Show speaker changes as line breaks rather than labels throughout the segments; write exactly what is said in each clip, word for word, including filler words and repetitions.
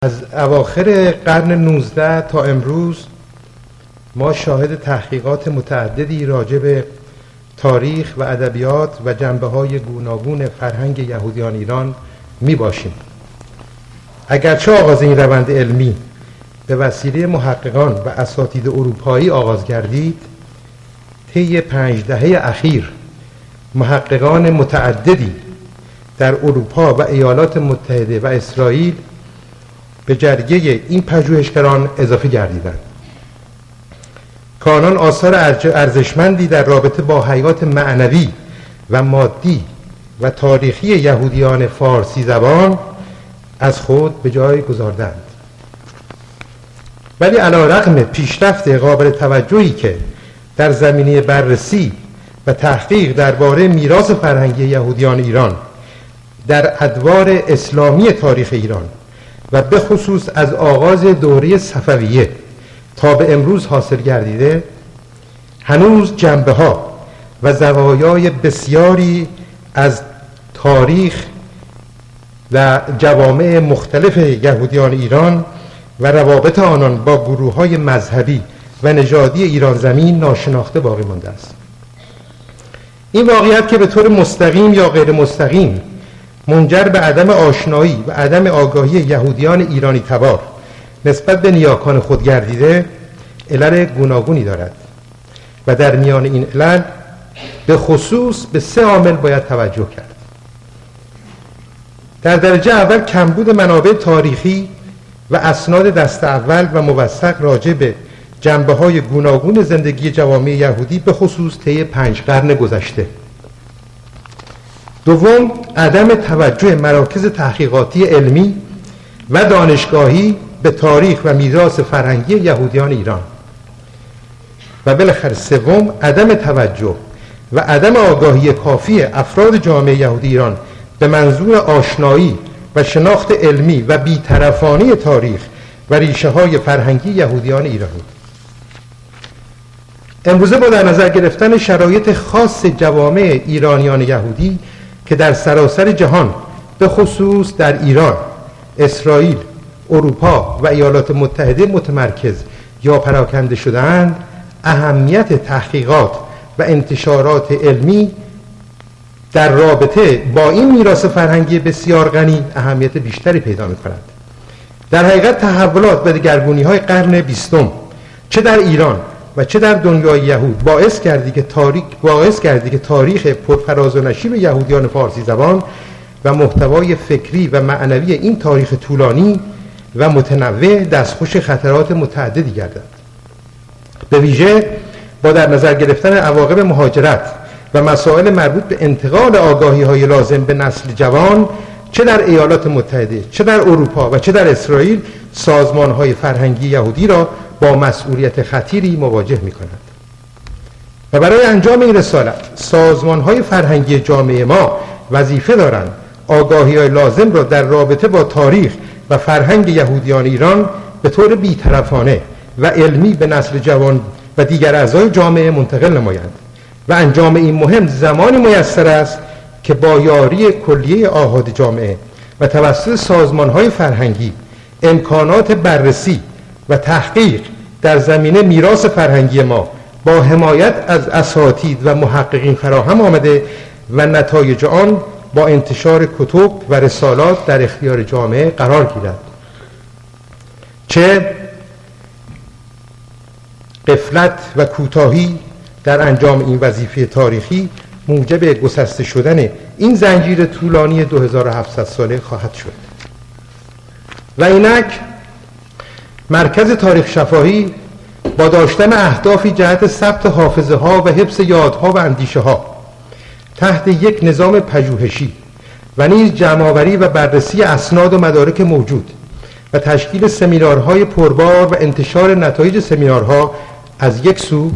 از اواخر قرن نوزده تا امروز ما شاهد تحقیقات متعددی راجع به تاریخ و ادبیات و جنبه‌های گوناگون فرهنگ یهودیان ایران می باشیم. اگرچه آغاز این روند علمی به وسیله محققان و اساتید اروپایی آغاز گردید، طی پنج دهه اخیر محققان متعددی در اروپا و ایالات متحده و اسرائیل به جرگه این پژوهشگران اضافه گردیدند که آنان آثار ارزشمندی در رابطه با حیات معنوی و مادی و تاریخی یهودیان فارسی زبان از خود به جای گذاردند. ولی علی‌رغم پیشرفت قابل توجهی که در زمینه بررسی و تحقیق درباره میراث فرهنگی یهودیان ایران در ادوار اسلامی تاریخ ایران و به خصوص از آغاز دوره صفویه تا به امروز حاصل گردیده، هنوز جنبه ها و زوایای بسیاری از تاریخ و جوامع مختلف یهودیان ایران و روابط آنان با گروه های مذهبی و نژادی ایران زمین ناشناخته باقی مانده است. این واقعیت که به طور مستقیم یا غیر مستقیم منجر به عدم آشنایی و عدم آگاهی یهودیان ایرانی تبار نسبت به نیاکان خود گردیده، علل گوناگونی دارد و در میان این علل به خصوص به سه عامل باید توجه کرد. در درجه اول کمبود منابع تاریخی و اسناد دست اول و موثق راجع به جنبه‌های گوناگون زندگی جوامع یهودی به خصوص طی پنج قرن گذشته. دوم، عدم توجه مراکز تحقیقاتی علمی و دانشگاهی به تاریخ و میراث فرهنگی یهودیان ایران. و بالاخره سوم، عدم توجه و عدم آگاهی کافی افراد جامعه یهودی ایران به منظور آشنایی و شناخت علمی و بی‌طرفانه تاریخ و ریشه های فرهنگی یهودیان ایرانی. امروزه با در نظر گرفتن شرایط خاص جوامع ایرانیان یهودی که در سراسر جهان به خصوص در ایران، اسرائیل، اروپا و ایالات متحده متمرکز یا پراکنده شده‌اند، اهمیت تحقیقات و انتشارات علمی در رابطه با این میراث فرهنگی بسیار غنی اهمیت بیشتری پیدا می‌کند. در حقیقت تحولات و دگرگونی‌های قرن بیستم چه در ایران و چه در دنیای یهود باعث کردی که تاریخ باعث کردی که تاریخ پرفراز و نشیب یهودیان فارسی زبان و محتوای فکری و معنوی این تاریخ طولانی و متنوع دستخوش خطرات متعددی گردد. به ویژه با در نظر گرفتن عواقب مهاجرت و مسائل مربوط به انتقال آگاهی‌های لازم به نسل جوان چه در ایالات متحده، چه در اروپا و چه در اسرائیل، سازمان‌های فرهنگی یهودی را با مسئولیت خطیری مواجه می‌کند. و برای انجام این رسالت سازمان‌های فرهنگی جامعه ما وظیفه دارند آگاهی‌های لازم را در رابطه با تاریخ و فرهنگ یهودیان ایران به طور بی‌طرفانه و علمی به نسل جوان و دیگر اعضای جامعه منتقل نمایند و انجام این مهم زمانی میسر است که با یاری کلیه آحاد جامعه و توسط سازمان‌های فرهنگی امکانات بررسی و تحقیق در زمینه میراث فرهنگی ما با حمایت از اساتید و محققین فراهم آمده و نتایج آن با انتشار کتب و رسالات در اختیار جامعه قرار گیرد. چه غفلت و کوتاهی در انجام این وظیفه تاریخی موجب گسسته شدن این زنجیر طولانی دو هزار و هفتصد ساله خواهد شد. و اینک مرکز تاریخ شفاهی با داشتن اهدافی جهت ثبت حافظه ها و حفظ یادها و اندیشه ها تحت یک نظام پژوهشی و نیز جمع‌آوری و بررسی اسناد و مدارک موجود و تشکیل سمینارهای پربار و انتشار نتایج سمینارها از یک سو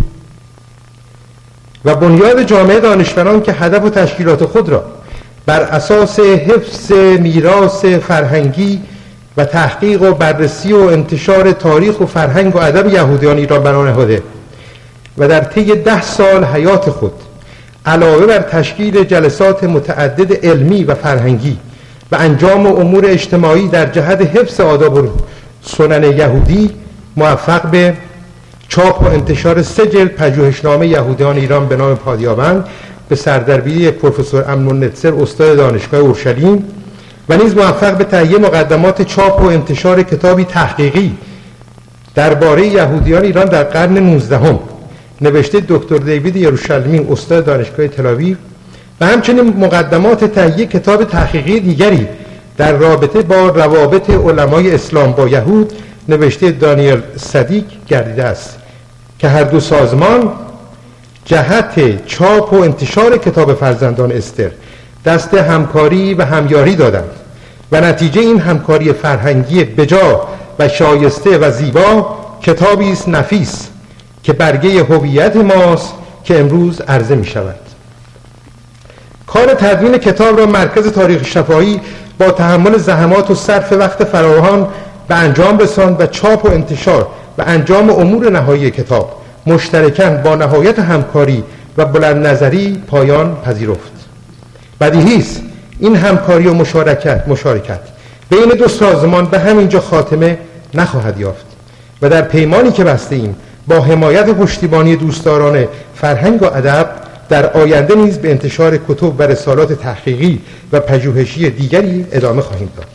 و بنیاد جامعه دانشوران که هدف و تشکیلات خود را بر اساس حفظ میراث فرهنگی و تحقیق و بررسی و انتشار تاریخ و فرهنگ و ادب یهودیان ایران بنا نهاده و در طی ده سال حیات خود علاوه بر تشکیل جلسات متعدد علمی و فرهنگی و انجام امور اجتماعی در جهت حفظ آداب و سنن یهودی موفق به چاپ و انتشار سه جلد پژوهشنامه یهودیان ایران به نام پادیابند به سردربیری پروفسور امنون نتسر استاد دانشگاه اورشلیم و نیز موفق به تهیه مقدمات چاپ و انتشار کتابی تحقیقی درباره یهودیان ایران در قرن نوزدهم نوشته دکتر دیوید یروشلمی استاد دانشگاه تل‌آویو و همچنین مقدمات تهیه کتاب تحقیقی دیگری در رابطه با روابط علمای اسلام با یهود نوشته دانیل صدیق گردیده است که هر دو سازمان جهت چاپ و انتشار کتاب فرزندان استر دست همکاری و همیاری دادند و نتیجه این همکاری فرهنگی بجا و شایسته و زیبا کتابی است نفیس که برگه هویت ماست که امروز عرضه می شود. کار تدوین کتاب را مرکز تاریخ شفاهی با تحمل زحمات و صرف وقت فراوان به انجام رساند و چاپ و انتشار و انجام امور نهایی کتاب مشترکاً با نهایت همکاری و بلند نظری پایان پذیرفت. بدیهی است این همکاری و مشارکت مشارکت بین دو سازمان به همینجا خاتمه نخواهد یافت و در پیمانی که بسته ایم با حمایت و پشتیبانی دوستداران فرهنگ و ادب در آینده نیز به انتشار کتب و رسالات تحقیقی و پژوهشی دیگری ادامه خواهیم داد.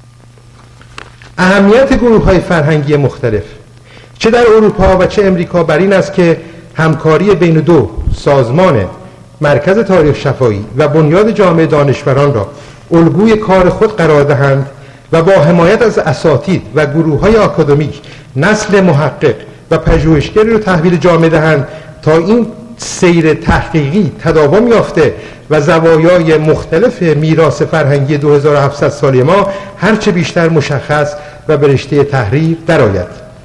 اهمیت گروه‌های فرهنگی مختلف چه در اروپا و چه امریکا بر این است که همکاری بین دو سازمان مرکز تاریخ شفاهی و بنیاد جامعه دانشوران را الگوی کار خود قرار دهند و با حمایت از اساتید و گروه‌های آکادمیک نسل محقق و پژوهشگری را تحویل جامعه دهند تا این سیر تحقیقی تداوم یافته و زوایای مختلف میراث فرهنگی دو هزار و هفتصد سالی ما هرچه بیشتر مشخص و به رشته تحریر درآید.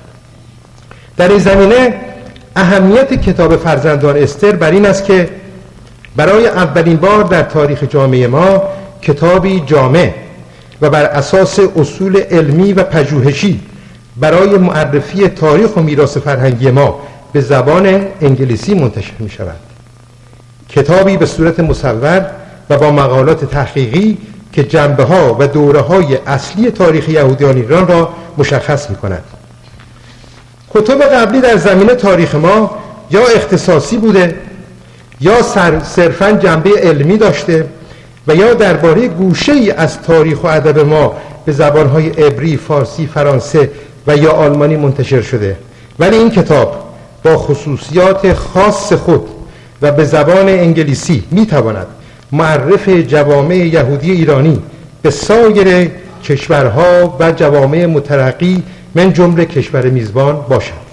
در این زمینه اهمیت کتاب فرزندان استر بر این است که برای اولین بار در تاریخ جامعه ما کتابی جامع و بر اساس اصول علمی و پژوهشی برای معرفی تاریخ و میراث فرهنگی ما به زبان انگلیسی منتشر می شود. کتابی به صورت مصور و با مقالات تحقیقی که جنبه ها و دوره های اصلی تاریخ یهودیان ایران را مشخص می کند. کتب قبلی در زمینه تاریخ ما یا اختصاصی بوده یا صرفاً جنبه علمی داشته و یا درباره گوشه‌ای از تاریخ و ادب ما به زبانهای عبری، فارسی، فرانسه و یا آلمانی منتشر شده. ولی این کتاب با خصوصیات خاص خود و به زبان انگلیسی میتواند معرف جوامع یهودی ایرانی به سایر کشورها و جوامع مترقی من جمله کشور میزبان باشد.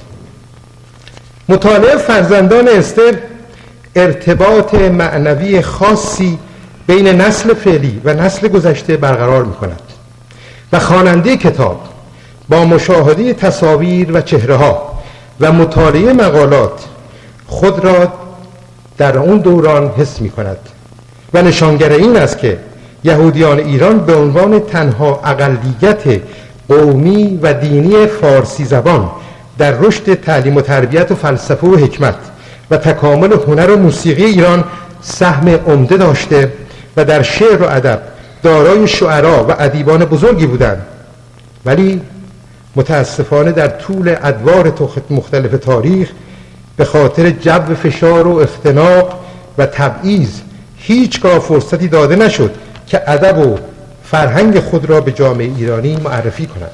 مطالعه فرزندان استر ارتباط معنوی خاصی بین نسل فعلی و نسل گذشته برقرار می کند و خواننده کتاب با مشاهده تصاویر و چهره ها و مطالعه مقالات خود را در اون دوران حس می کند و نشانگر این است که یهودیان ایران به عنوان تنها اقلیت قومی و دینی فارسی زبان در رشد تعلیم و تربیت و فلسفه و حکمت و تکامل هنر و موسیقی ایران سهم عمده داشته و در شعر و ادب دارای شعرا و ادیبان بزرگی بودند. ولی متاسفانه در طول ادوار مختلف تاریخ به خاطر جو فشار و اختناق و تبعیض هیچگاه فرصتی داده نشد که ادب و فرهنگ خود را به جامعه ایرانی معرفی کنند.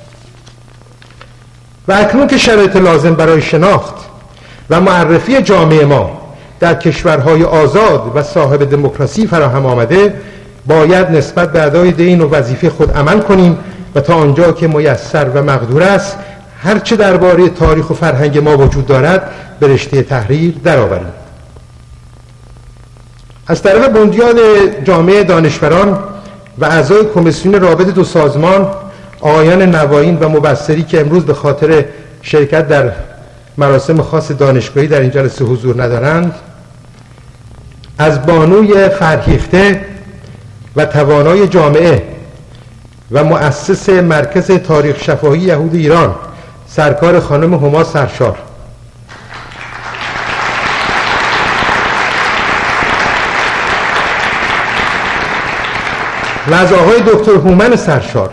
و اکنون که شرایط لازم برای شناخت و معرفی جامعه ما در کشورهای آزاد و صاحب دموکراسی فراهم آمده، باید نسبت به ادای دین و وظیفه خود عمل کنیم و تا آنجا که میسر و مقدور است هرچه درباره تاریخ و فرهنگ ما وجود دارد به رشته تحریر درآوریم. از طرف بنیاد جامعه دانشوران و اعضای کمیسیون رابط دو سازمان آقایان نوائین و مبصری که امروز به خاطر شرکت در مراسم خاص دانشگاهی در این جلسه حضور ندارند، از بانوی فرهیخته و توانای جامعه و مؤسس مرکز تاریخ شفاهی یهود ایران سرکار خانم هما سرشار و از آقای دکتر هومن سرشار،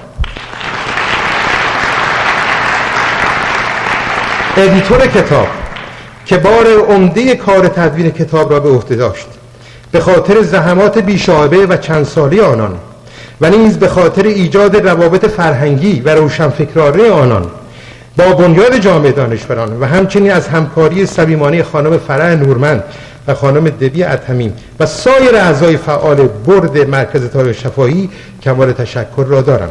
ادیتور کتاب، که بار عمده کار تدوین کتاب را به عهده داشت، به خاطر زحمات بی‌شایبه و چند ساله آنان و نیز به خاطر ایجاد روابط فرهنگی و روشنفکرانه آنان با بنیاد جامعه دانشوران و همچنین از همکاری صمیمانه خانم فرح نورمند و خانم دبی ادهمی و سایر اعضای فعال برد مرکز تاریخ شفاهی کمال تشکر را دارم.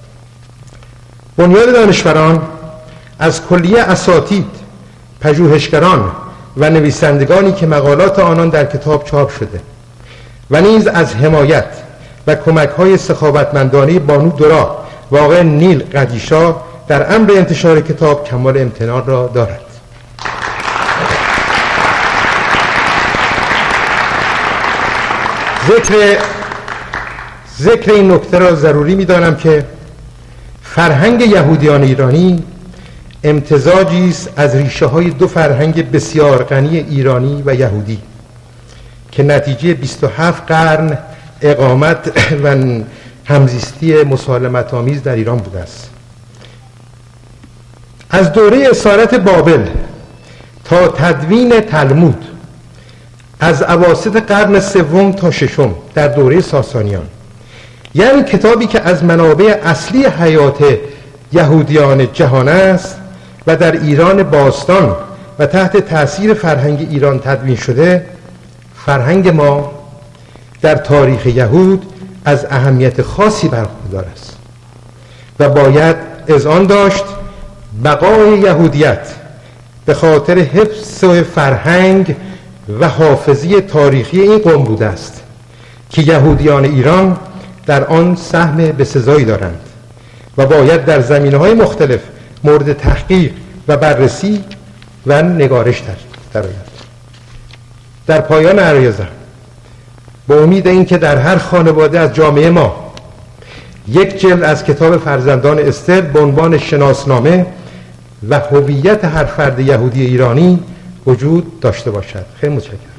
بنیاد دانشوران از کلیه اساتید، پژوهشگران و نویسندگانی که مقالات آنان در کتاب چاپ شده و نیز از حمایت و کمک‌های سخاوتمندانه بانو دورا و آقای نیل قدیشا در امر انتشار کتاب کمال امتنان را دارد. ذکر ذکر این نکته را ضروری می‌دانم که فرهنگ یهودیان ایرانی امتزاجی است از ریشه‌های دو فرهنگ بسیار غنی ایرانی و یهودی که نتیجه بیست و هفت قرن اقامت و همزیستی مسالمت آمیز در ایران بوده است. از دوره اسارت بابل تا تدوین تلمود، از اواسط قرن سوم تا ششم در دوره ساسانیان، یعنی کتابی که از منابع اصلی حیات یهودیان جهان است و در ایران باستان و تحت تأثیر فرهنگ ایران تدوین شده، فرهنگ ما در تاریخ یهود از اهمیت خاصی برخوردار است و باید اذعان داشت بقای یهودیت به خاطر حفظ فرهنگ و حافظی تاریخی این قوم بوده است که یهودیان ایران در آن سهم بسزایی دارند و باید در زمینه‌های مختلف مورد تحقیق و بررسی و نگارش در آید. در پایان عرایضم با امید اینکه در هر خانواده از جامعه ما یک جلد از کتاب فرزندان استر به عنوان شناسنامه و هویت هر فرد یهودی ایرانی وجود داشته باشد. خیلی متشکرم.